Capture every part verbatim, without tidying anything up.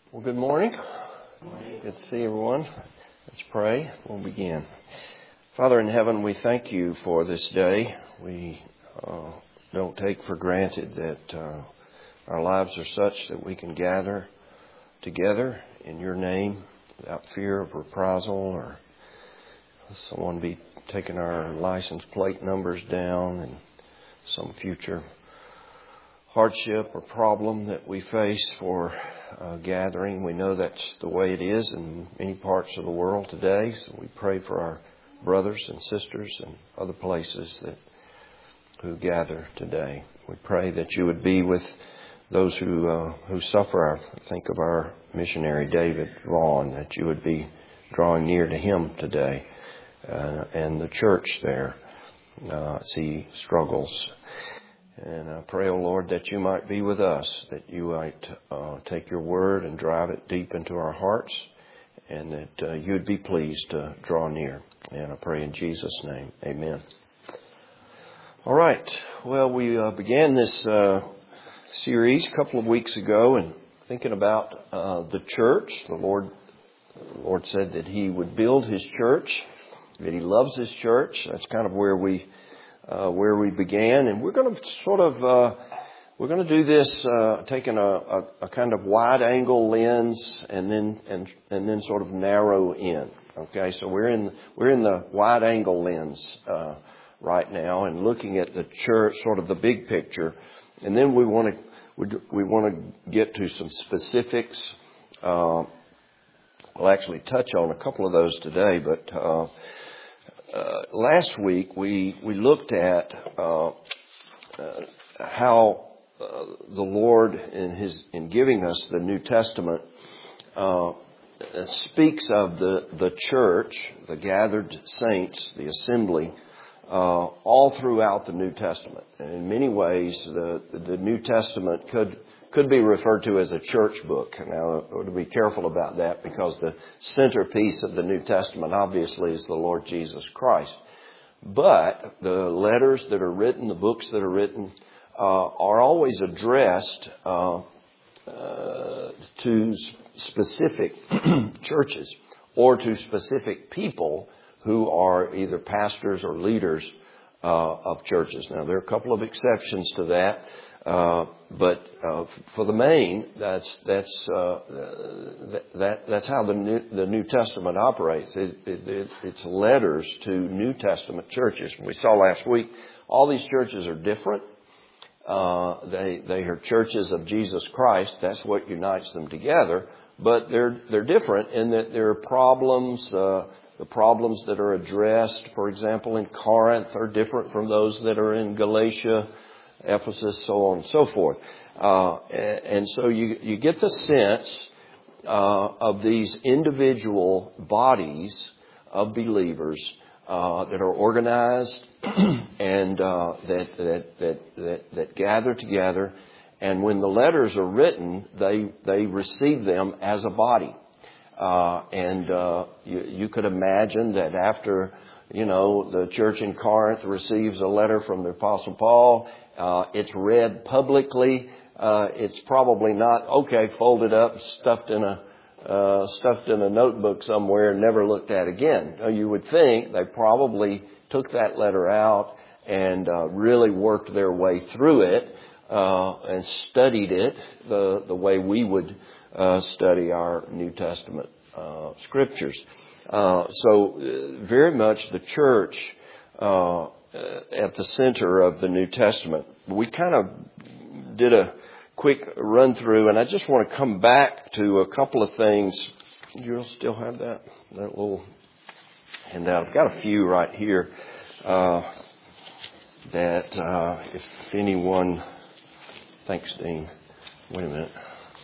Well, good morning. Good to see everyone. Let's pray. We'll begin. Father in heaven, we thank you for this day. We uh, don't take for granted that uh, our lives are such that we can gather together in your name without fear of reprisal or someone be taking our license plate numbers down and some future hardship or problem that we face for uh, gathering. We know that's the way it is in many parts of the world today. So we pray for our brothers and sisters and other places that who gather today. We pray that you would be with those who uh, who suffer. I think of our missionary David Vaughn, that you would be drawing near to him today uh, and the church there uh, as he struggles. And I pray, O Lord, that you might be with us, that you might uh, take your word and drive it deep into our hearts, and that uh, you would be pleased to draw near. And I pray in Jesus' name, amen. All right. Well, we uh, began this uh, series a couple of weeks ago, and thinking about uh, the church. The Lord, the Lord said that He would build His church, that He loves His church. That's kind of where we Uh, where we began, and we're going to sort of uh, we're going to do this uh, taking a, a, a kind of wide angle lens and then and and then sort of narrow in. Okay, so we're in we're in the wide angle lens uh, right now and looking at the church, sort of the big picture, and then we want to we, we want to get to some specifics. Uh, we'll actually touch on a couple of those today, but. Uh, Uh, last week we we looked at uh, uh, how uh, the Lord in His in giving us the New Testament uh, speaks of the the church, the gathered saints, the assembly, uh, all throughout the New Testament. And in many ways, the the New Testament could. could be referred to as a church book. Now, we have to be careful about that because the centerpiece of the New Testament obviously is the Lord Jesus Christ. But the letters that are written, the books that are written, uh, are always addressed uh, uh, to specific churches or to specific people who are either pastors or leaders uh, of churches. Now, there are a couple of exceptions to that. Uh, but uh, for the main, that's that's uh, that that's how the New, the New Testament operates. It, it, it, it's letters to New Testament churches. We saw last week all these churches are different. Uh, they they are churches of Jesus Christ. That's what unites them together. But they're they're different in that there are problems. Uh, the problems that are addressed, for example, in Corinth, are different from those that are in Galatia, Ephesus, so on and so forth. Uh, and, and so you, you get the sense uh, of these individual bodies of believers uh, that are organized and uh, that, that, that, that, that gather together. And when the letters are written, they, they receive them as a body. Uh, and uh, you, you could imagine that after, you know, the church in Corinth receives a letter from the Apostle Paul, Uh, it's read publicly. Uh, it's probably not, okay, folded up, stuffed in a, uh, stuffed in a notebook somewhere and never looked at again. You would think they probably took that letter out and uh, really worked their way through it uh, and studied it the, the way we would uh, study our New Testament uh, scriptures. Uh, so uh, very much the church uh Uh, at the center of the New Testament. We kind of did a quick run through, and I just want to come back to a couple of things. You'll still have that, that little handout. I've got a few right here uh, that uh, if anyone... Thanks, Dean. Wait a minute.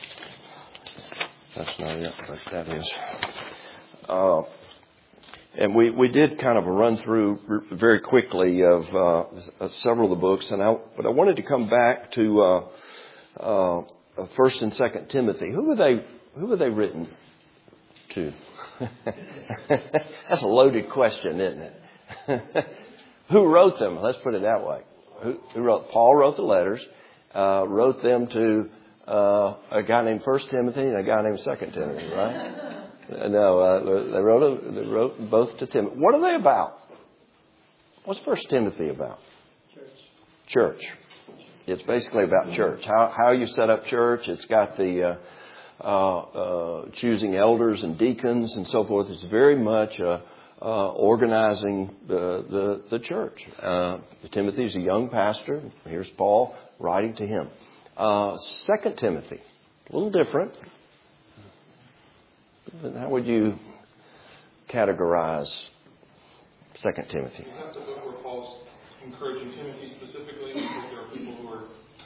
That's not it, but that is... Uh, And we, we did kind of a run through very quickly of uh, several of the books, and I, but I wanted to come back to uh, uh, First and Second Timothy. Who were they? Who were they written to? That's a loaded question, isn't it? Who wrote them? Let's put it that way. Who, who wrote? Paul wrote the letters. Uh, wrote them to uh, a guy named First Timothy and a guy named Second Timothy, right? No, uh, they wrote a, they wrote both to Timothy. What are they about? What's First Timothy about? Church. Church. It's basically about church. How how you set up church. It's got the uh, uh, uh, choosing elders and deacons and so forth. It's very much uh, uh, organizing the the, the church. Uh, Timothy's a young pastor. Here's Paul writing to him. Uh, Second Timothy, a little different. How would you categorize Second Timothy? Is that the book where Paul's encouraging Timothy specifically because there are people who are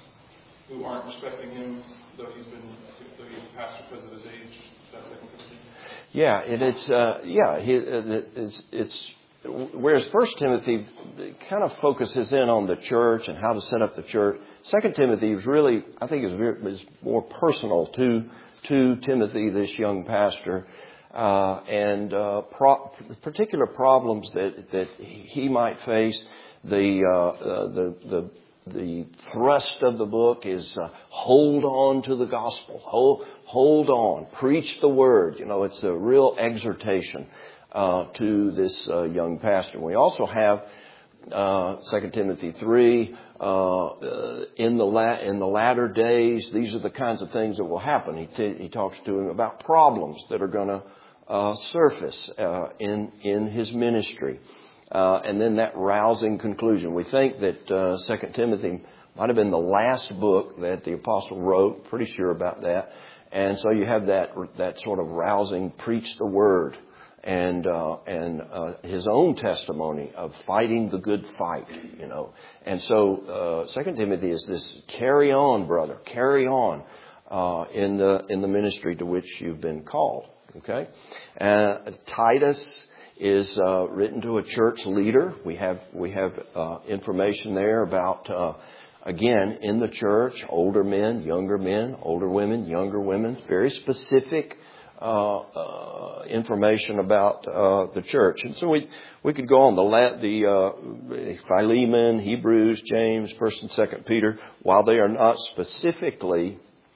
who aren't respecting him, though he's been though he's a pastor because of his age? Is that Second Timothy? Yeah, it, it's uh, yeah, he, it, it's it's whereas First Timothy kind of focuses in on the church and how to set up the church. Second Timothy is really, I think, is, is more personal to to Timothy, this young pastor, uh, and uh, pro- particular problems that that he might face. The uh, uh, the the the thrust of the book is uh, hold on to the gospel, hold hold on, preach the word. You know, it's a real exhortation uh, to this uh, young pastor. We also have uh, Second Timothy three. Uh, uh, in the la- in the latter days, these are the kinds of things that will happen. He t- he talks to him about problems that are going to uh, surface uh, in in his ministry. Uh, and then that rousing conclusion. We think that uh, Second Timothy might have been the last book that the apostle wrote. Pretty sure about that. And so you have that that sort of rousing, preach the word, and uh, and uh, his own testimony of fighting the good fight. You know. And so uh, Second Timothy is this: carry on, brother, carry on uh, in the in the ministry to which you've been called. Okay. Uh, Titus is uh, written to a church leader. We have we have uh, information there about uh, again in the church, older men, younger men, older women, younger women. Very specific uh, uh, information about uh, the church. And so we we could go on the la- the uh, Philemon, Hebrews, James, First and Second Peter. While they are not specifically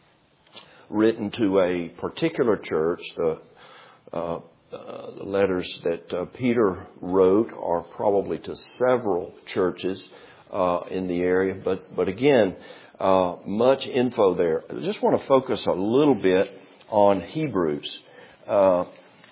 written to a particular church, the uh, Uh, the letters that uh, Peter wrote are probably to several churches uh, in the area. But but again, uh, much info there. I just want to focus a little bit on Hebrews. Uh,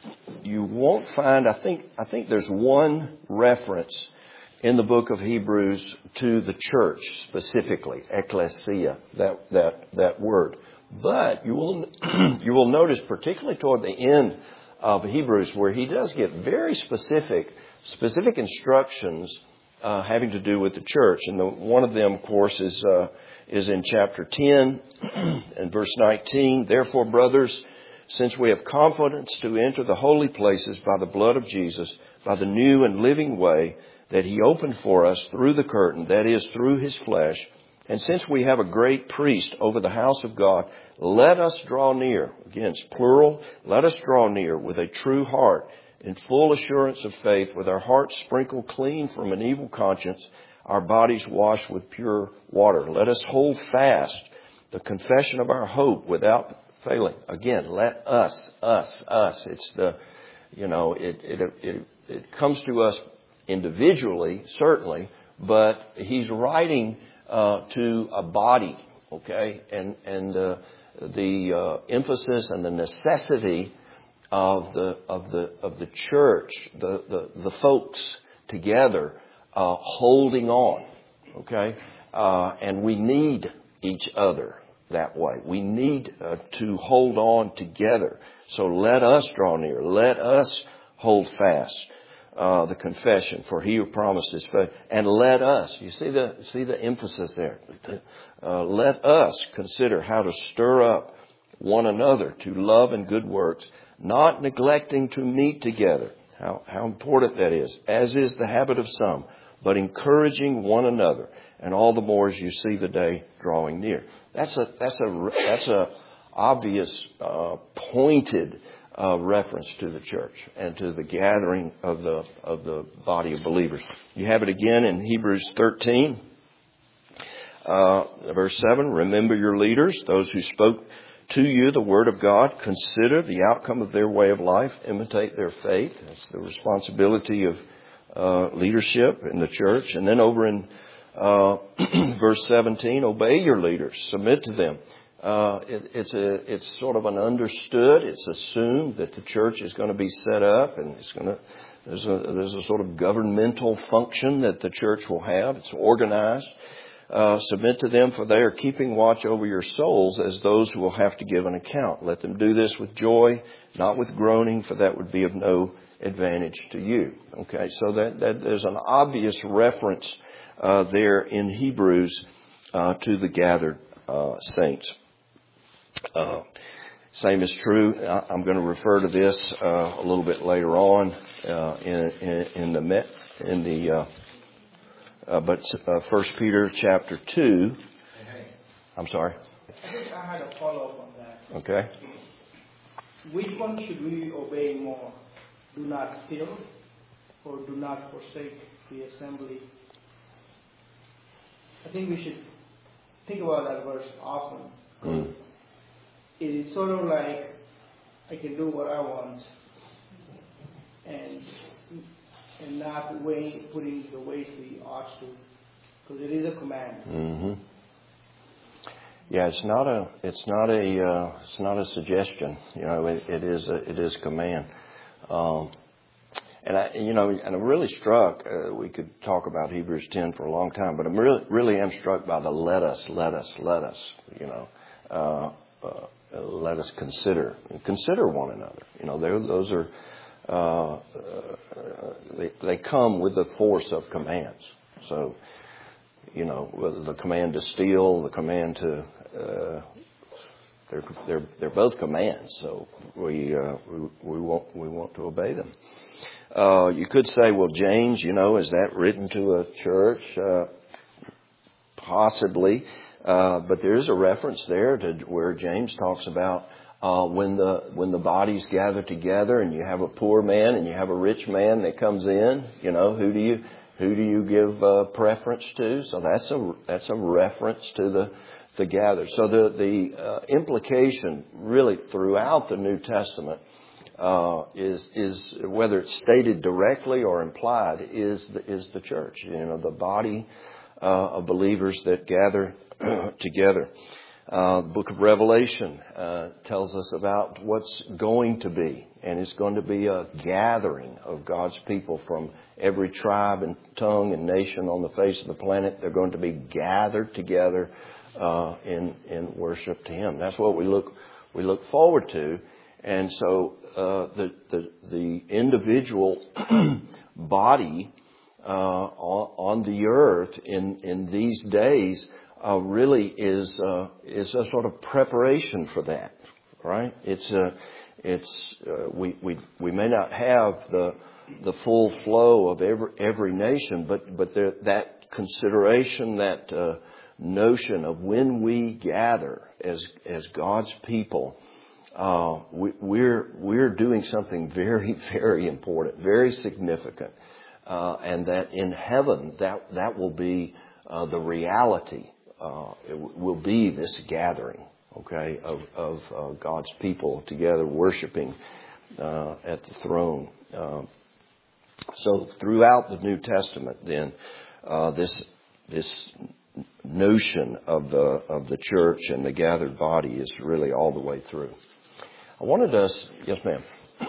you won't find. I think I think there's one reference in the book of Hebrews to the church specifically, ecclesia. That that that word. But you will you will notice, particularly toward the end of Hebrews, where he does give very specific, specific instructions uh, having to do with the church. And the, one of them, of course, is uh, is in chapter ten and verse nineteen. Therefore, brothers, since we have confidence to enter the holy places by the blood of Jesus, by the new and living way that he opened for us through the curtain, that is, through his flesh, and since we have a great priest over the house of God, let us draw near. Again, it's plural. Let us draw near with a true heart, in full assurance of faith, with our hearts sprinkled clean from an evil conscience, our bodies washed with pure water. Let us hold fast the confession of our hope without failing. Again, let us, us, us. It's the, you know, it it it, it comes to us individually, certainly, but he's writing Uh, to a body, okay, and and uh, the uh, emphasis and the necessity of the of the of the church, the the, the folks together, uh, holding on, okay, uh, and we need each other that way. We need uh, to hold on together. So let us draw near. Let us hold fast Uh, the confession, for he who promised is faithful. And let us, you see the see the emphasis there. Uh, let us consider how to stir up one another to love and good works, not neglecting to meet together. How how important that is, as is the habit of some, but encouraging one another, and all the more as you see the day drawing near. That's a that's a that's a obvious uh, pointed Uh, reference to the church and to the gathering of the of the body of believers. You have it again in Hebrews thirteen. Uh, verse seven, remember your leaders, those who spoke to you the word of God. Consider the outcome of their way of life. Imitate their faith. That's the responsibility of uh, leadership in the church. And then over in uh, verse seventeen, obey your leaders. Submit to them. Uh, it, it's a, it's sort of an understood. It's assumed that the church is going to be set up, and it's going to there's a there's a sort of governmental function that the church will have. It's organized. Uh, submit to them, for they are keeping watch over your souls as those who will have to give an account. Let them do this with joy, not with groaning, for that would be of no advantage to you. Okay, so that, that there's an obvious reference uh, there in Hebrews uh, to the gathered uh, saints. Uh, same is true. I'm going to refer to this uh, a little bit later on uh, in, in, in the met, in the. Uh, Uh, but uh, First Peter chapter two. I'm sorry. I think I had a follow-up on that. Okay. Which one should we obey more? Do not steal, or do not forsake the assembly? I think we should think about that verse often. Mm. It is sort of like I can do what I want, and and not weighing, putting the weight we ought to, because it is a command. Mm-hmm. Yeah, it's not a, it's not a, uh, it's not a suggestion. You know, it, it is, a, it is command. Um, and I, you know, and I'm really struck. Uh, we could talk about Hebrews ten for a long time, but I'm really, really am struck by the let us, let us, let us. You know, uh, uh, let us consider, consider one another. You know, those are. Uh, uh, they, they come with the force of commands. So, you know, whether the command to steal, the command to, uh, they're, they're, they're both commands. So we, uh, we, we want, we want to obey them. Uh, you could say, well, James, you know, is that written to a church? Uh, possibly. Uh, but there is a reference there to where James talks about Uh, when the when the bodies gather together, and you have a poor man and you have a rich man that comes in, you know, who do you who do you give uh, preference to? So that's a that's a reference to the the gather. So the the uh, implication really throughout the New Testament uh, is is whether it's stated directly or implied is the, is the church. You know, the body uh, of believers that gather together. Uh, the book of Revelation uh, tells us about what's going to be. And it's going to be a gathering of God's people from every tribe and tongue and nation on the face of the planet. They're going to be gathered together uh, in in worship to Him. That's what we look we look forward to. And so uh, the, the the individual body uh, on, on the earth in in these days Uh, really is uh, is a sort of preparation for that, right? It's a, it's uh, we we we may not have the the full flow of every every nation, but but there, that consideration, that uh, notion of when we gather as as God's people, uh, we, we're we're doing something very very important, very significant, uh, and that in heaven that that will be uh, the reality. Uh, it will be this gathering, okay, of, of uh, God's people together worshiping uh, at the throne. Uh, so throughout the New Testament, then uh, this this notion of the of the church and the gathered body is really all the way through. I wanted us, yes, ma'am.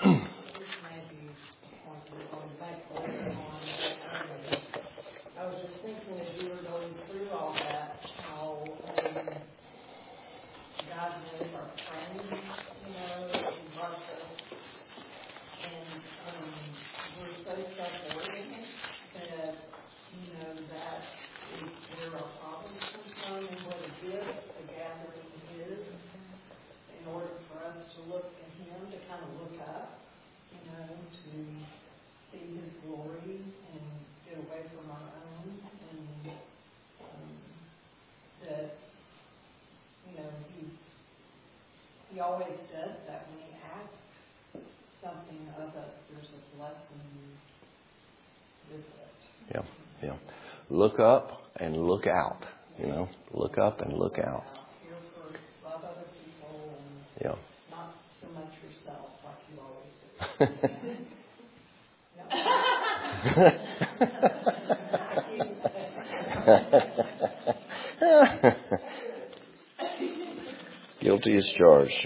He always says that when He asks something of us, there's a blessing with it. Yeah, yeah. Look up and look out. You know, look up and look out. Here for love other people and Yeah. not so much yourself like you always do. Guilty as charged.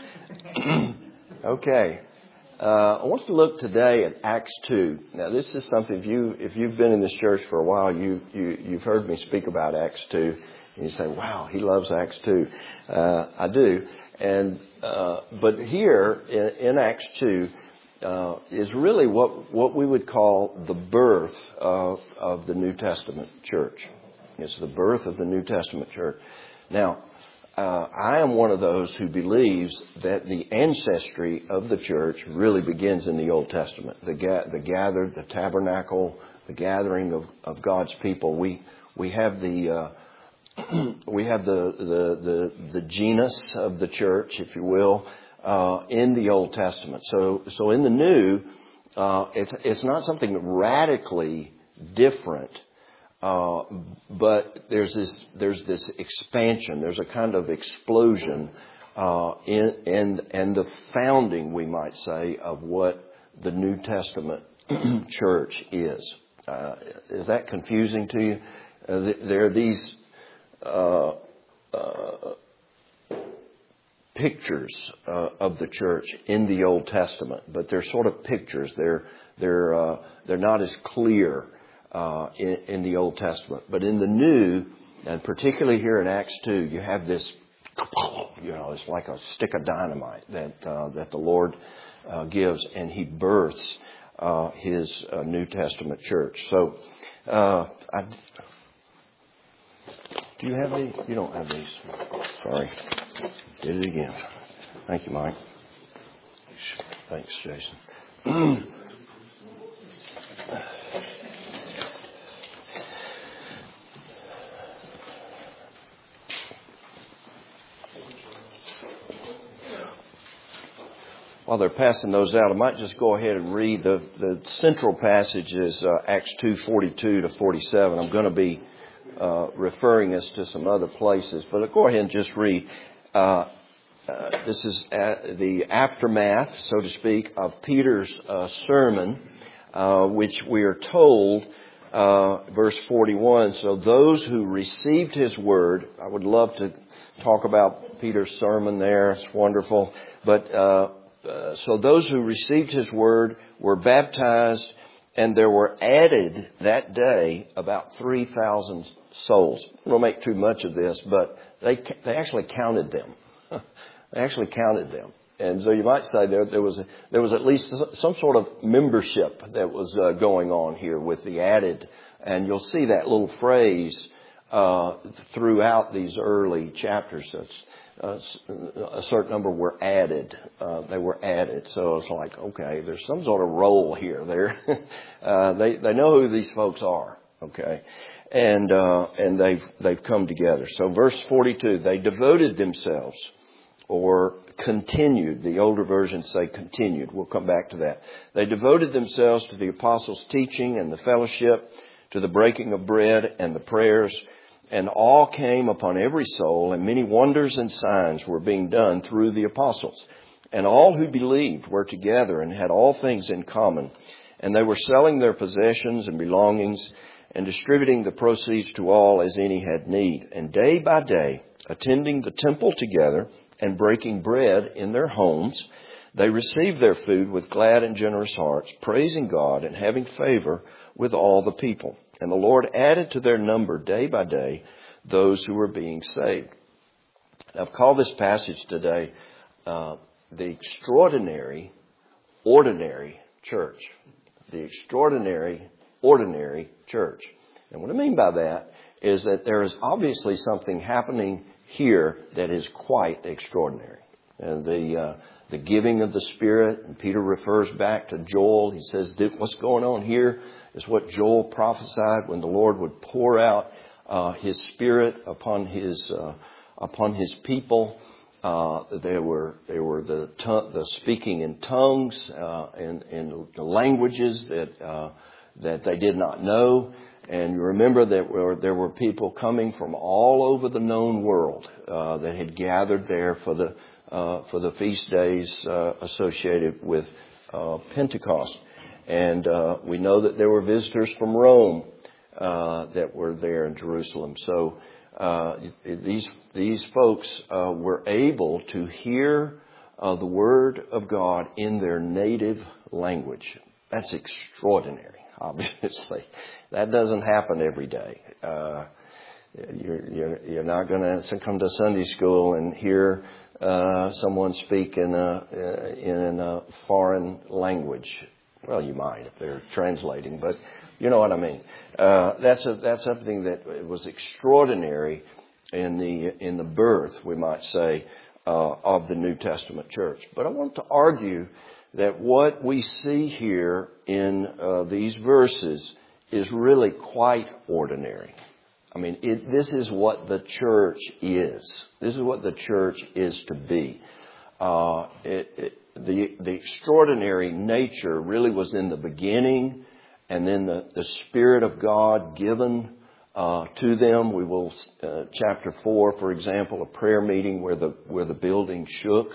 Okay. Uh, I want to look today at Acts two. Now, this is something, if, you, if you've been in this church for a while, you, you, you've heard me speak about Acts two. And you say, wow, he loves Acts two. Uh, I do. And uh, but here in, in Acts two uh, is really what, what we would call the birth of, of the New Testament church. It's the birth of the New Testament church. Now, Uh, I am one of those who believes that the ancestry of the church really begins in the Old Testament. The, ga- the gathered, the tabernacle, the gathering of, of God's people. We we have the uh, we have the, the the the genus of the church, if you will, uh, in the Old Testament. So so in the New, uh, it's it's not something radically different. Uh, but there's this, there's this expansion. There's a kind of explosion, uh, in, in, and the founding, we might say, of what the New Testament church is. Uh, is that confusing to you? Uh, there are these, uh, uh, pictures, uh, of the church in the Old Testament, but they're sort of pictures. They're, they're, uh, they're not as clear Uh, in, in the Old Testament. But in the New, and particularly here in Acts two, you have this, you know, it's like a stick of dynamite that uh, that the Lord uh, gives, and He births uh, His uh, New Testament church. So, uh, I, do you have these? You don't have these. Sorry. Did it again. Thank you, Mike. Thanks, Jason. While they're passing those out, I might just go ahead and read the, the central passage is uh, Acts two forty-two to forty-seven. I'm going to be uh, referring us to some other places, but I'll go ahead and just read. Uh, uh, this is the aftermath, so to speak, of Peter's uh, sermon, uh, which we are told, uh, verse forty-one. So those who received his word, I would love to talk about Peter's sermon there. It's wonderful, but. Uh, Uh, so those who received his word were baptized, and there were added that day about three thousand souls. I don't make too much of this, but they they actually counted them. They actually counted them. And so you might say there there was a, there was at least some sort of membership that was uh, going on here with the added. And you'll see that little phrase uh, throughout these early chapters. That's, Uh, a certain number were added. Uh, they were added. So it's like, okay, there's some sort of role here. There, uh, they they know who these folks are. Okay, and uh, and they've they've come together. So verse forty-two, they devoted themselves, or continued. The older versions say continued. We'll come back to that. They devoted themselves to the apostles' teaching and the fellowship, to the breaking of bread and the prayers. And all came upon every soul, and many wonders and signs were being done through the apostles. And all who believed were together and had all things in common. And they were selling their possessions and belongings and distributing the proceeds to all as any had need. And day by day, attending the temple together and breaking bread in their homes, they received their food with glad and generous hearts, praising God and having favor with all the people. And the Lord added to their number day by day those who were being saved. I've called this passage today uh, the extraordinary, ordinary church. The extraordinary, ordinary church. And what I mean by that is that there is obviously something happening here that is quite extraordinary. And the uh, the giving of the Spirit, and Peter refers back to Joel. He says, what's going on here is what Joel prophesied when the Lord would pour out uh, His Spirit upon His uh, upon His people. Uh, there were there were the t- the speaking in tongues uh, and in the languages that uh, that they did not know, And you remember that were, there were people coming from all over the known world uh, that had gathered there for the uh, for the feast days uh, associated with uh, Pentecost. And uh, we know that there were visitors from Rome uh, that were there in Jerusalem. So uh, these these folks uh, were able to hear uh, the Word of God in their native language. That's extraordinary, obviously. That doesn't happen every day. Uh, you're, you're, you're not going to come to Sunday school and hear uh, someone speak in a, in a foreign language. Well, you might if they're translating, but you know what I mean. Uh, that's a, that's something that was extraordinary in the in the birth, we might say, uh, of the New Testament church. But I want to argue that what we see here in uh, these verses is really quite ordinary. I mean, it, this is what the church is. This is what the church is to be. Uh, it, it, the, the extraordinary nature really was in the beginning, and then the, the Spirit of God given uh, to them. We will, uh, chapter four, for example, a prayer meeting where the where the building shook.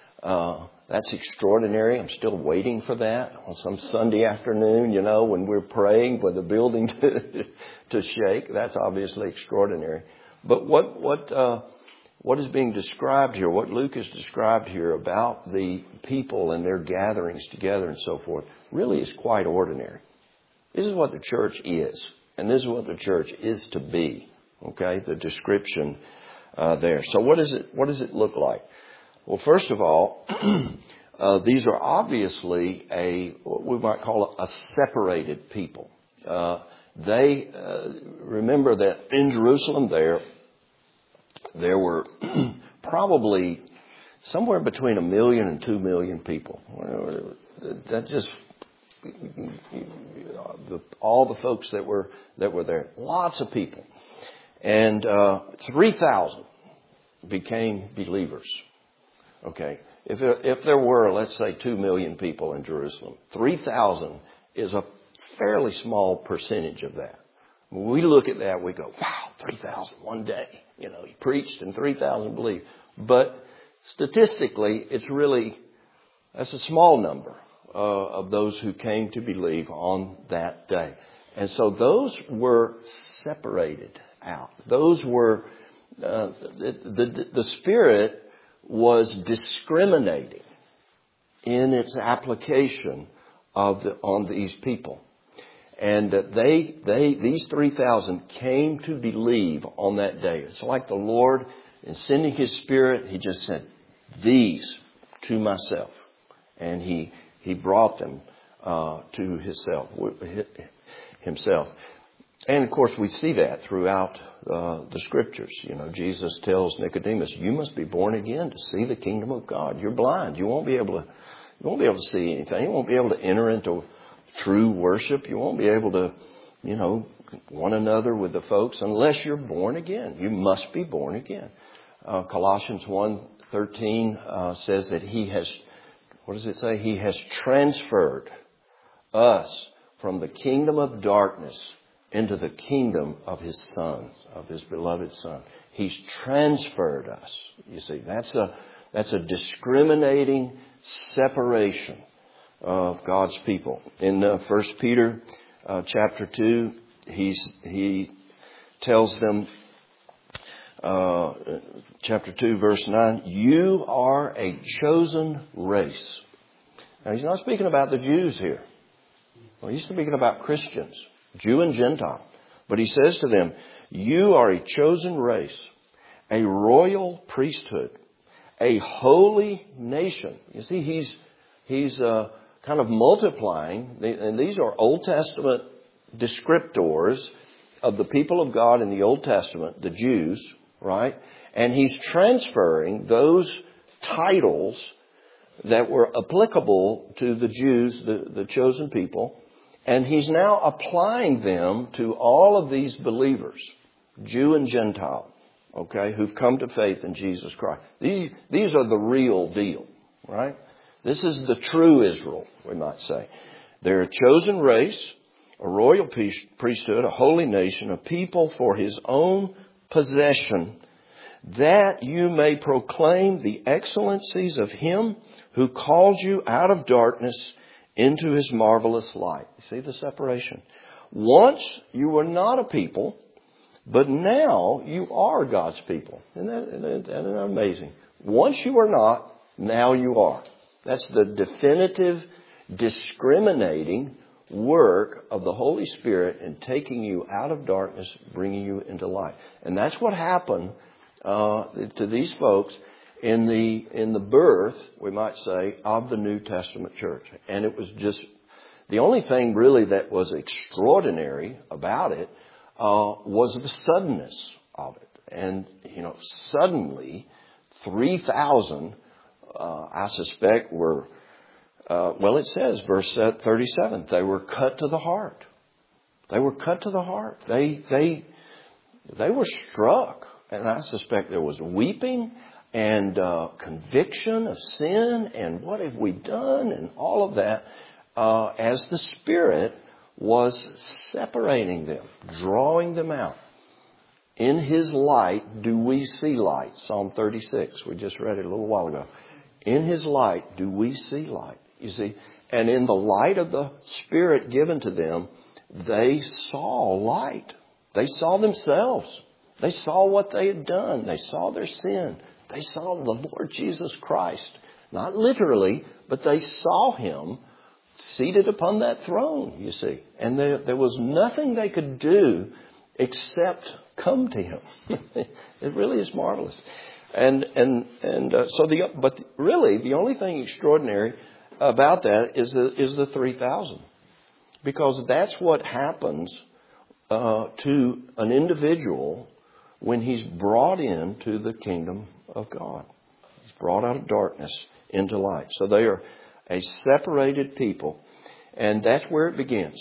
Uh, That's extraordinary. I'm still waiting for that on some Sunday afternoon, you know, when we're praying for the building to, to shake. That's obviously extraordinary. But what what uh, what is being described here, what Luke has described here about the people and their gatherings together and so forth, really is quite ordinary. This is what the church is, and this is what the church is to be. Okay, the description uh, there. So what is it? What does it look like? Well, first of all, uh, these are obviously a what we might call a, a separated people. Uh, they uh, remember that in Jerusalem there there were probably somewhere between a million and two million people. That just the, all the folks that were that were there, lots of people, and uh, three thousand became believers. Okay, if there, if there were, let's say, two million people in Jerusalem, three thousand is a fairly small percentage of that. When we look at that, we go, wow, three thousand one day. You know, he preached and three thousand believed. But statistically, it's really, that's a small number uh, of those who came to believe on that day. And so those were separated out. Those were, uh, the, the, the Spirit was discriminating in its application of the, on these people. And they, they, these three thousand came to believe on that day. It's like the Lord, in sending His Spirit, He just said, these to myself. And He, He brought them, uh, to Himself, Himself. And of course we see that throughout, uh, the Scriptures. You know, Jesus tells Nicodemus, you must be born again to see the kingdom of God. You're blind. You won't be able to, you won't be able to see anything. You won't be able to enter into true worship. You won't be able to, you know, one another with the folks unless you're born again. You must be born again. Uh, Colossians one thirteen uh, says that He has, what does it say? He has transferred us from the kingdom of darkness into the kingdom of His Son, of His beloved Son. He's transferred us. You see, that's a that's a discriminating separation of God's people. In uh, First Peter uh, chapter two, he's he tells them, uh, chapter two, verse nine, you are a chosen race. Now, he's not speaking about the Jews here. Well, he's speaking about Christians, Jew and Gentile. But he says to them, you are a chosen race, a royal priesthood, a holy nation. You see, he's he's uh, kind of multiplying, and these are Old Testament descriptors of the people of God in the Old Testament, the Jews, right? And he's transferring those titles that were applicable to the Jews, the, the chosen people, and he's now applying them to all of these believers, Jew and Gentile, okay, who've come to faith in Jesus Christ. These, these are the real deal, right? This is the true Israel, we might say. They're a chosen race, a royal priesthood, a holy nation, a people for his own possession, that you may proclaim the excellencies of him who called you out of darkness into his marvelous light. You see the separation? Once you were not a people, but now you are God's people. Isn't that, isn't that amazing? Once you were not, now you are. That's the definitive, discriminating work of the Holy Spirit in taking you out of darkness, bringing you into light. And that's what happened uh, to these folks in the in the birth, we might say, of the New Testament church. And it was just the only thing really that was extraordinary about it uh, was the suddenness of it. And you know, suddenly, three thousand, uh, I suspect, were. Uh, well, it says, verse thirty-seven, they were cut to the heart. They were cut to the heart. They they they were struck, and I suspect there was weeping and uh, conviction of sin and what have we done and all of that uh, as the Spirit was separating them, drawing them out. In His light do we see light. Psalm thirty-six, we just read it a little while ago. In His light do we see light. You see, and in the light of the Spirit given to them, they saw light. They saw themselves. They saw what they had done. They saw their sin. They saw the Lord Jesus Christ. Not literally, but they saw Him seated upon that throne, you see. And there, there was nothing they could do except come to Him. It really is marvelous. And and and uh, so the but really the only thing extraordinary about that is the, is the three thousand. Because that's what happens uh, to an individual when he's brought into the kingdom of God. He's brought out of darkness into light. So they are a separated people. And that's where it begins.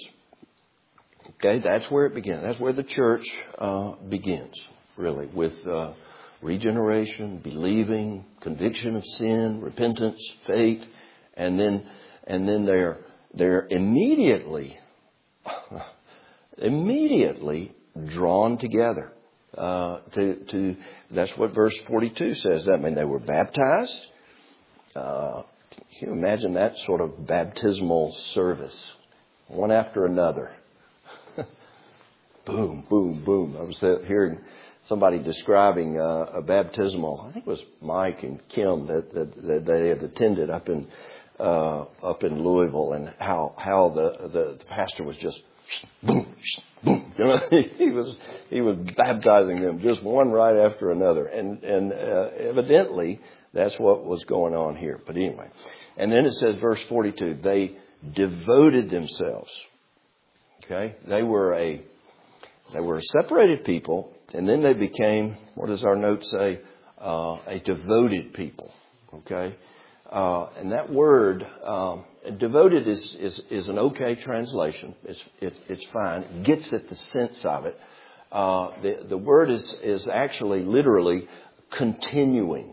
Okay, that's where it begins. That's where the church uh, begins, really, with uh, regeneration, believing, conviction of sin, repentance, faith. And then, and then they're they're immediately, immediately drawn together. Uh, to to that's what verse forty-two says. That mean they were baptized. Uh, can you imagine that sort of baptismal service, one after another? Boom, boom, boom. I was hearing somebody describing uh, a baptismal. I think it was Mike and Kim that that, that they had attended up in. Uh, up in Louisville, and how how the, the, the pastor was just boom, boom. You know, he was he was baptizing them just one right after another, and and uh, evidently that's what was going on here. But anyway, and then it says, verse forty-two, they devoted themselves. Okay, they were a they were a separated people, and then they became, what does our note say? Uh, a devoted people. Okay. Uh, and that word, um, devoted is, is, is an okay translation. It's, it, it's fine. It gets at the sense of it. Uh, the, the word is, is actually literally continuing.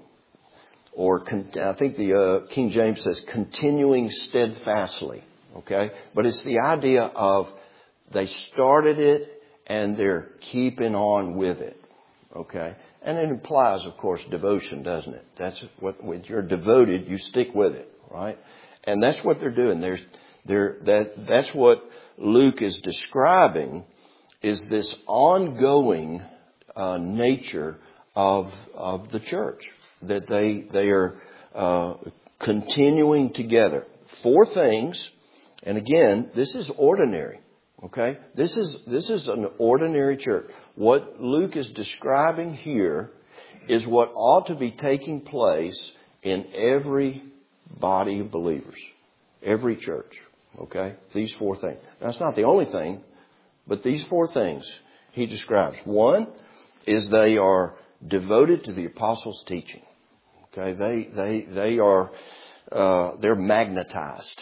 Or con- I think the uh, King James says continuing steadfastly. Okay? But it's the idea of they started it and they're keeping on with it. Okay? And it implies, of course, devotion, doesn't it? That's what, when you're devoted, you stick with it, right? And that's what they're doing. There's, they're, that, that's what Luke is describing, is this ongoing uh, nature of, of the church. That they, they are uh, continuing together. Four things, and again, this is ordinary. Okay, this is this is an ordinary church. What Luke is describing here is what ought to be taking place in every body of believers, every church. Okay, these four things. Now, it's not the only thing, but these four things he describes. One is they are devoted to the apostles' teaching. Okay, they they they are uh, they're magnetized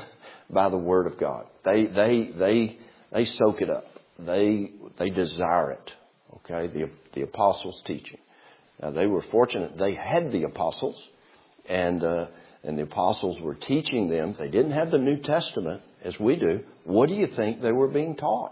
by the Word of God. They they they they soak it up. They they desire it. Okay, the the apostles' teaching. Now, they were fortunate; they had the apostles, and uh, and the apostles were teaching them. They didn't have the New Testament as we do. What do you think they were being taught?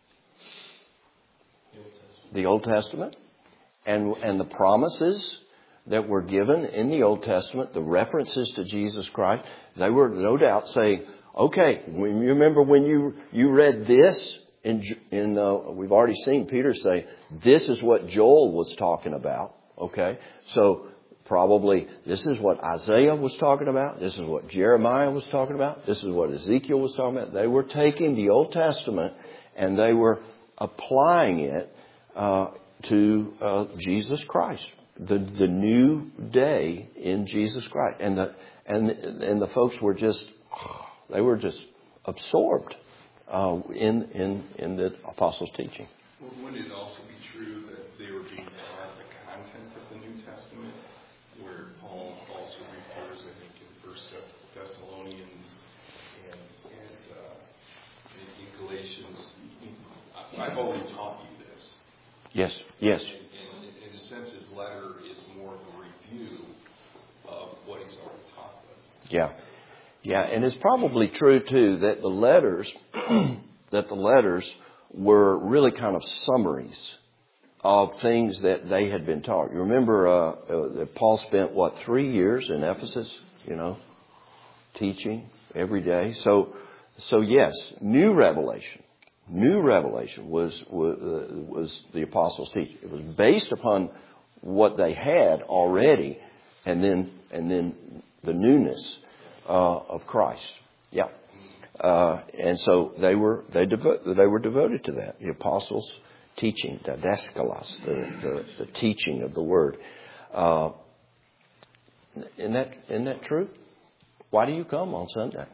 The Old Testament. And, and the promises that were given in the Old Testament, the references to Jesus Christ, they were no doubt saying, okay, when you remember when you, you read this, in, in uh, we've already seen Peter say, this is what Joel was talking about. Okay, so probably this is what Isaiah was talking about. This is what Jeremiah was talking about. This is what Ezekiel was talking about. They were taking the Old Testament and they were applying it uh, to uh, Jesus Christ, the the new day in Jesus Christ, and the and and the folks were just they were just absorbed uh, in in in the apostles' teaching. Well, wouldn't it also be true that they were being taught the content of the New Testament, where Paul also refers, I think, in First Thessalonians and and uh, in, in Galatians? I've already taught you this. Yes. Yes. And, and in a sense, his letter is more of a review of what he's already taught them. Yeah. Yeah, and it's probably true too that the letters that the letters were really kind of summaries of things that they had been taught. You remember uh, uh, that Paul spent what three years in Ephesus, you know, teaching every day. So, so yes, new revelation, new revelation was was, uh, was the apostles' teaching. It was based upon what they had already, and then and then the newness Uh, of Christ, yeah, uh, and so they were they devo- they were devoted to that. The apostles' teaching, didaskalos, the, the the teaching of the word. Uh, isn't that isn't that true? Why do you come on Sunday?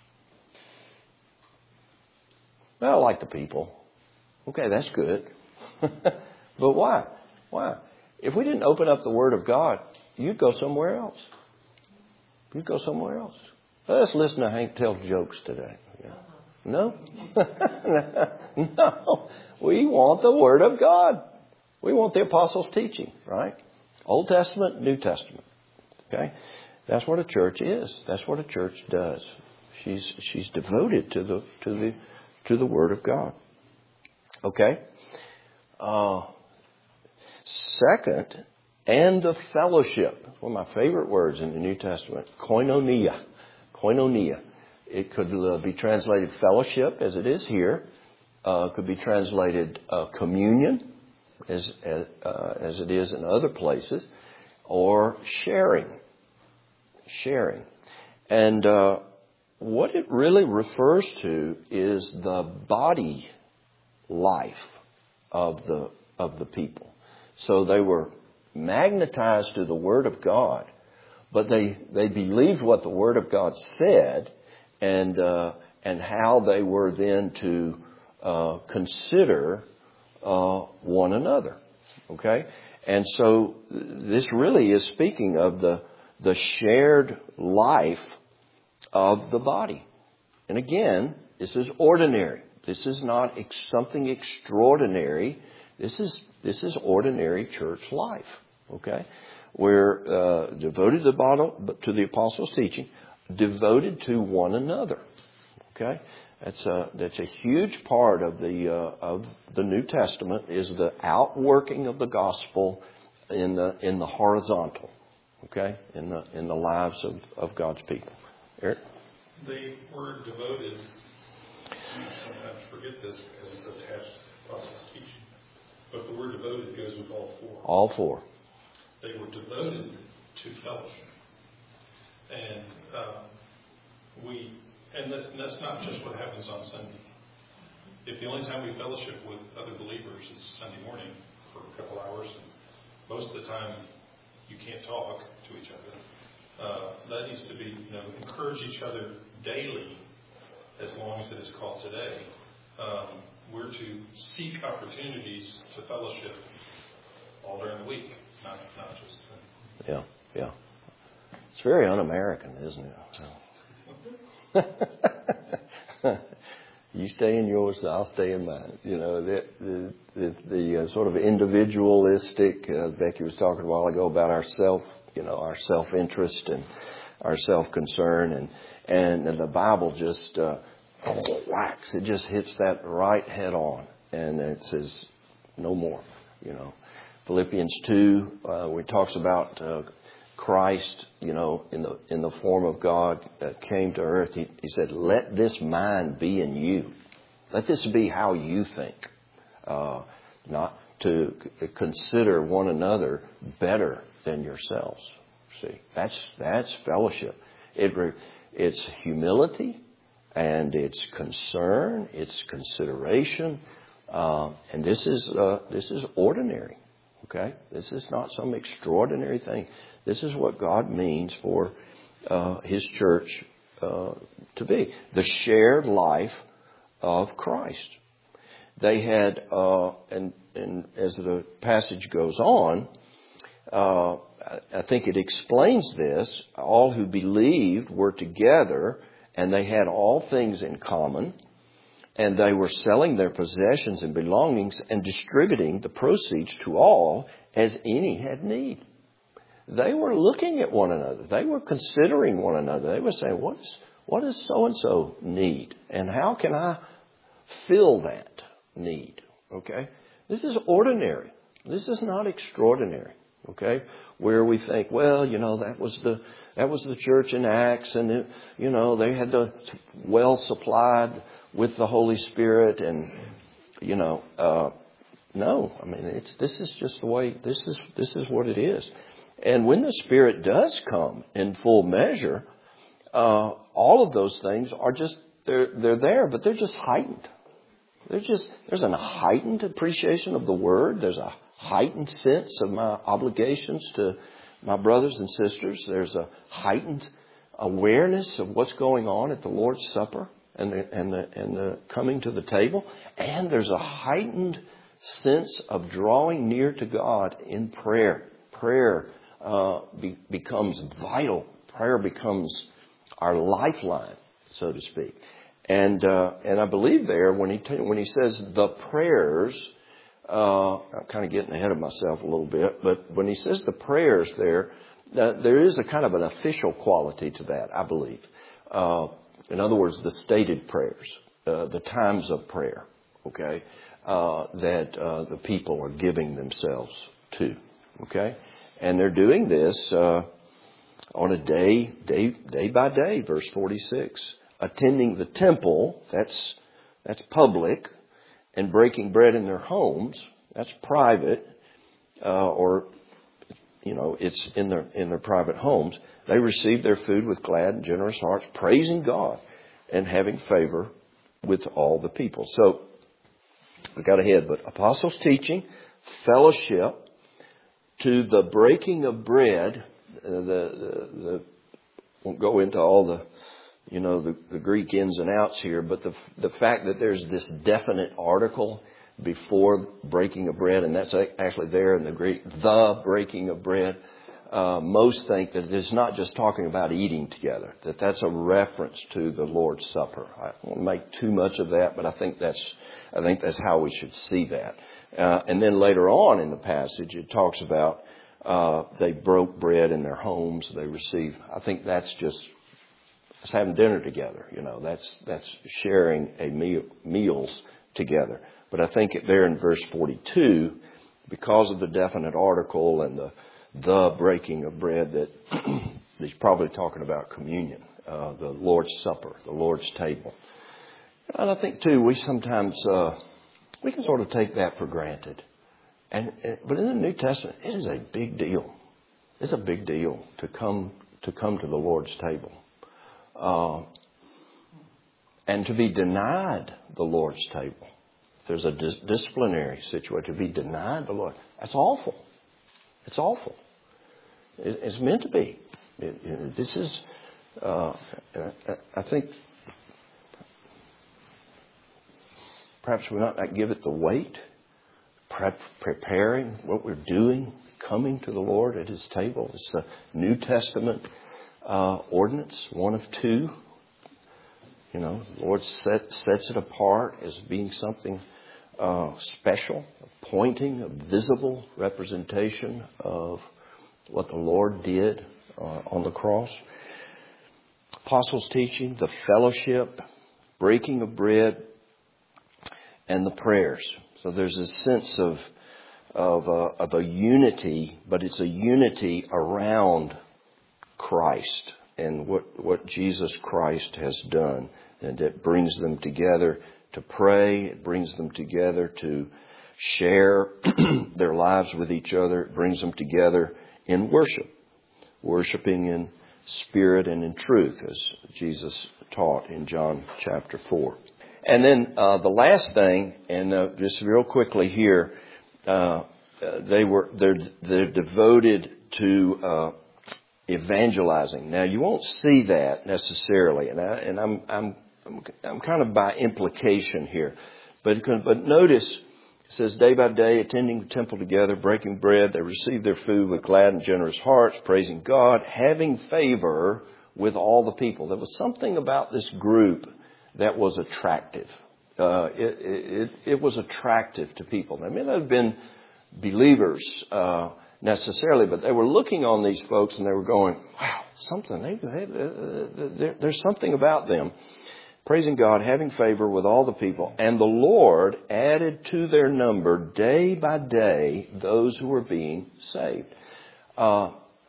Well, I like the people. Okay, that's good, but why? Why? If we didn't open up the Word of God, you'd go somewhere else. You go somewhere else. Let's listen to Hank tell jokes today. Yeah. No? No. We want the Word of God. We want the Apostles' teaching, right? Old Testament, New Testament. Okay? That's what a church is. That's what a church does. She's she's devoted to the to the to the Word of God. Okay? Uh, second, and the fellowship. One of my favorite words in the New Testament, koinonia. Koinonia. It could uh, be translated fellowship, as it is here. Uh, it could be translated uh, communion, as as, uh, as it is in other places, or sharing. Sharing. And uh, what it really refers to is the body life of the of the people. So they were magnetized to the Word of God, but they, they believed what the Word of God said, and uh, and how they were then to uh, consider uh, one another. Okay, and so this really is speaking of the the shared life of the body. And again, this is ordinary. This is not ex- something extraordinary. This is this is ordinary church life. Okay, we're uh, devoted to the, bottle, to the apostles' teaching, devoted to one another. Okay, that's a that's a huge part of the uh, of the New Testament, is the outworking of the gospel in the in the horizontal. Okay, in the in the lives of, of God's people. Eric? The word devoted, we sometimes forget this because it's attached to apostles' teaching, but the word devoted goes with all four. All four. They were devoted to fellowship, and um, we, and, that, and that's not just what happens on Sunday. If the only time we fellowship with other believers is Sunday morning for a couple hours, and most of the time you can't talk to each other, uh, that needs to be, you know, encourage each other daily, as long as it is called today. Um, we're to seek opportunities to fellowship all during the week. Not, not just Sunday. Yeah, yeah. It's very un-American, isn't it? You stay in yours, I'll stay in mine. You know, the the the, the uh, sort of individualistic. Uh, Becky was talking a while ago about our self, you know, our self-interest, and our self-concern, and, and, and the Bible just uh, whacks. It just hits that right head on, and it says, no more, you know. Philippians two, uh, where it talks about uh, Christ, you know, in the in the form of God that came to earth. He, he said, let this mind be in you. Let this be how you think. Uh, not to c- consider one another better than yourselves. See, that's that's fellowship. It re, it's humility, and it's concern, it's consideration, uh, and this is uh, this is ordinary. Okay, this is not some extraordinary thing. This is what God means for uh, His church uh, to be. The shared life of Christ. They had, uh, and, and as the passage goes on, uh, I think it explains this. All who believed were together, and they had all things in common. And they were selling their possessions and belongings and distributing the proceeds to all as any had need. They were looking at one another. They were considering one another. They were saying, what, is, what does so-and-so need? And how can I fill that need? Okay? This is ordinary. This is not extraordinary. Okay? Where we think, well, you know, that was the that was the church in Acts, and it, you know, they had the well supplied with the Holy Spirit, and you know, uh, no, I mean, it's this is just the way this is. This is what it is. And when the Spirit does come in full measure, uh, all of those things are just they're they're there, but they're just heightened. There's just there's a heightened appreciation of the Word. There's a heightened sense of my obligations to my brothers and sisters. There's a heightened awareness of what's going on at the Lord's Supper and the, and the, and the coming to the table. And there's a heightened sense of drawing near to God in prayer. Prayer uh, be, becomes vital. Prayer becomes our lifeline, so to speak. And uh, and I believe there when he t- when he says the prayers. Uh, I'm kind of getting ahead of myself a little bit, but when he says the prayers there, uh, there is a kind of an official quality to that, I believe. Uh, in other words, the stated prayers, uh, the times of prayer, okay, uh, that uh, the people are giving themselves to, okay? And they're doing this uh, on a day, day, day by day, verse forty-six. Attending the temple, that's that's public. And breaking bread in their homes, that's private, uh, or, you know, it's in their in their private homes. They receive their food with glad and generous hearts, praising God and having favor with all the people. So, we got ahead, but apostles' teaching, fellowship, to the breaking of bread, uh, the, the, the, won't go into all the, you know, the, the Greek ins and outs here, but the the fact that there's this definite article before breaking of bread, and that's actually there in the Greek, the breaking of bread. Uh, most think that it's not just talking about eating together, that that's a reference to the Lord's Supper. I don't want to make too much of that, but I think that's I think that's how we should see that. Uh, and then later on in the passage, it talks about uh, they broke bread in their homes. They received. I think that's just It's having dinner together, you know. That's that's sharing a meal, meals together. But I think it there in verse forty-two, because of the definite article and the the breaking of bread, that he's probably talking about communion, uh, the Lord's Supper, the Lord's table. And I think too, we sometimes uh, we can sort of take that for granted. And but in the New Testament, it is a big deal. It's a big deal to come to come to the Lord's table. Uh, and to be denied the Lord's table. If there's a dis- disciplinary situation, to be denied the Lord, that's awful. It's awful. It, it's meant to be. It, it, this is, uh, I think, perhaps we might not give it the weight, prep, preparing what we're doing, coming to the Lord at His table. It's the New Testament Uh, ordinance, one of two. You know, the Lord set, sets it apart as being something uh, special, pointing, a visible representation of what the Lord did uh, on the cross. apostles' teaching, the fellowship, breaking of bread, and the prayers. So there's a sense of of a, of a unity, but it's a unity around Christ and what, what Jesus Christ has done. And it brings them together to pray. It brings them together to share their lives with each other. It brings them together in worship, worshiping in spirit and in truth, as Jesus taught in John chapter four. And then uh, the last thing, and uh, just real quickly here, uh, they were they're they're devoted to uh, evangelizing. Now you won't see that necessarily, and I, and I'm I'm I'm I'm kind of by implication here, but but notice it says day by day attending the temple together, breaking bread, they received their food with glad and generous hearts, praising God, having favor with all the people. There was something about this group that was attractive. Uh, it, it, it was attractive to people. They may not have been believers uh, necessarily, but they were looking on these folks and they were going, wow, something, they, they, uh, there, there's something about them. Praising God, having favor with all the people. And the Lord added to their number day by day those who were being saved. Uh,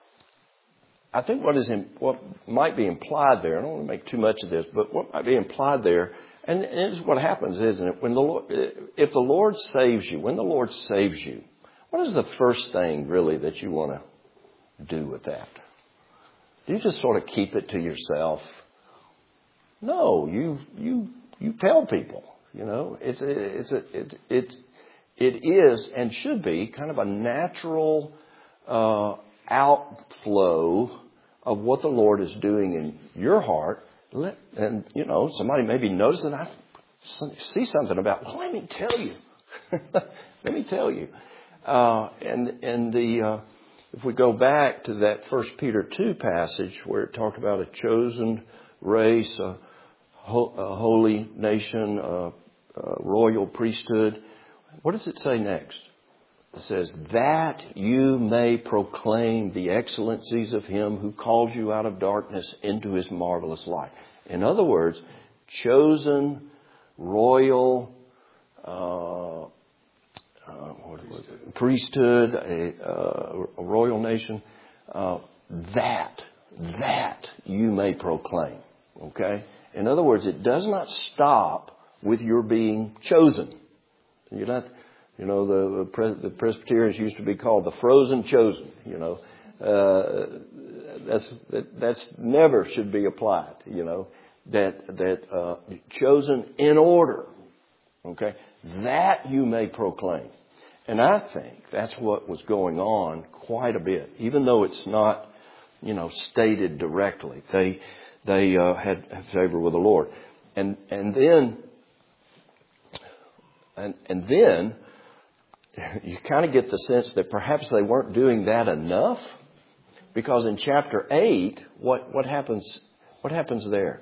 I think what is in, what might be implied there, I don't want to make too much of this, but what might be implied there, and this is what happens, isn't it? When the Lord, if the Lord saves you, when the Lord saves you, what is the first thing really that you want to do with that? Do you just sort of keep it to yourself? No, you you you tell people. You know, it's a, it's a, it it it is and should be kind of a natural uh, outflow of what the Lord is doing in your heart. Let, and, you know, somebody maybe notices and I see something about, well, let me tell you. let me tell you. Uh, and and the uh, if we go back to that First Peter two passage where it talked about a chosen race, a, ho- a holy nation, a, a royal priesthood, what does it say next? It says, that you may proclaim the excellencies of Him who called you out of darkness into His marvelous light. In other words, chosen, royal, uh, uh, what was it? priesthood, a, uh, a royal nation. Uh, that, that you may proclaim. Okay? In other words, it does not stop with your being chosen. You're not... You know, the, the, Pres- the Presbyterians used to be called the frozen chosen. You know, uh, that's that, that's never should be applied. You know, that that uh, chosen in order. Okay, that you may proclaim, and I think that's what was going on quite a bit, even though it's not, you know, stated directly. They they uh, had, had favor with the Lord, and and then and and then. You kind of get the sense that perhaps they weren't doing that enough, because in chapter eight, what, what happens, what happens there?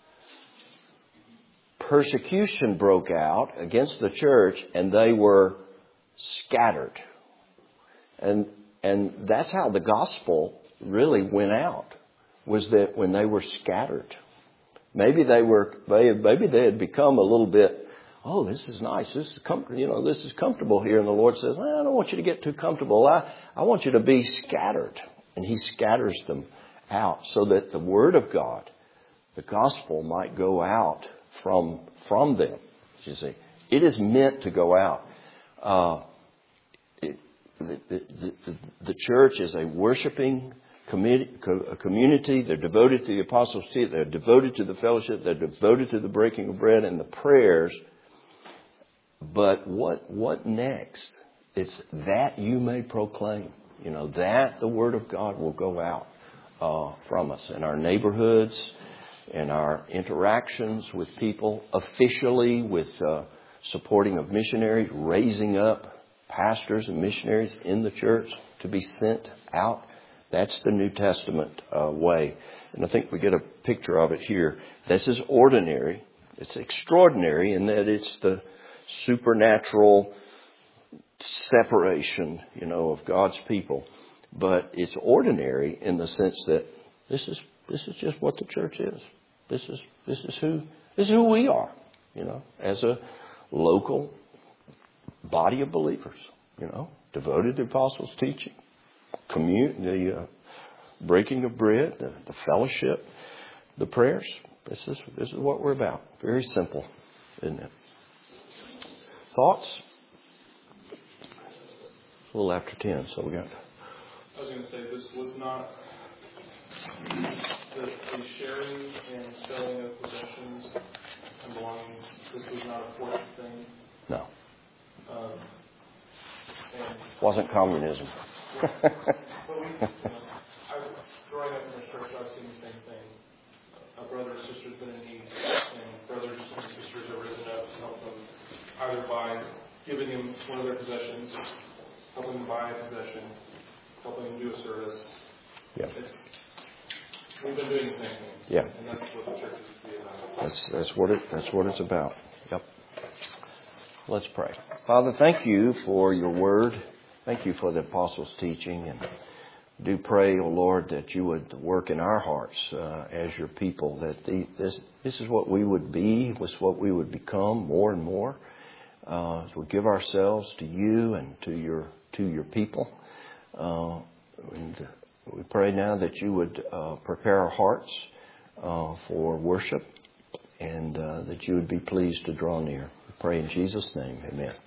Persecution broke out against the church and they were scattered. And, and that's how the gospel really went out, was that when they were scattered. Maybe they were, maybe they had become a little bit, oh, this is nice. This is com- you know, this is comfortable here. And the Lord says, I don't want you to get too comfortable. I, I want you to be scattered. And He scatters them out so that the Word of God, the gospel, might go out from from them. You see, it is meant to go out. Uh, it, the, the, the, the church is a worshiping a community. They're devoted to the apostles' teaching. They're devoted to the fellowship. They're devoted to the breaking of bread and the prayers. But what what next? It's that you may proclaim. You know, that the Word of God will go out uh, from us in our neighborhoods, in our interactions with people, officially with uh, supporting of missionaries, raising up pastors and missionaries in the church to be sent out. That's the New Testament uh, way. And I think we get a picture of it here. This is ordinary. It's extraordinary in that it's the supernatural separation, you know, of God's people. But it's ordinary in the sense that this is This is just what the church is. This is this is who this is who we are, you know, as a local body of believers, you know, devoted to the apostles' teaching, commun- the uh, breaking of bread, the, the fellowship, the prayers. This is this is what we're about. Very simple, isn't it? Thoughts? A little after ten, so we got. I was going to say this was not the, the sharing and selling of possessions and belongings. This was not a forced thing. No. Um, and Wasn't communism. but we, you know, I was growing up in the church, I was seeing the same thing. A brother or sister's been in need, and brothers and sisters have risen up to help them, either by giving them one of their possessions, helping them buy a possession, helping them do a service. Yeah. It's, we've been doing the same things. Yeah. And that's what the church is to be about. That's that's what it that's what it's about. Yep. Let's pray. Father, thank you for your word. Thank you for the apostles' teaching, and do pray, O Lord, that you would work in our hearts uh, as your people. That the, this this is what we would be, was what we would become more and more. Uh, as we give ourselves to you and to your to your people. Uh, and we pray now that you would uh, prepare our hearts uh, for worship, and uh, that you would be pleased to draw near. We pray in Jesus' name. Amen.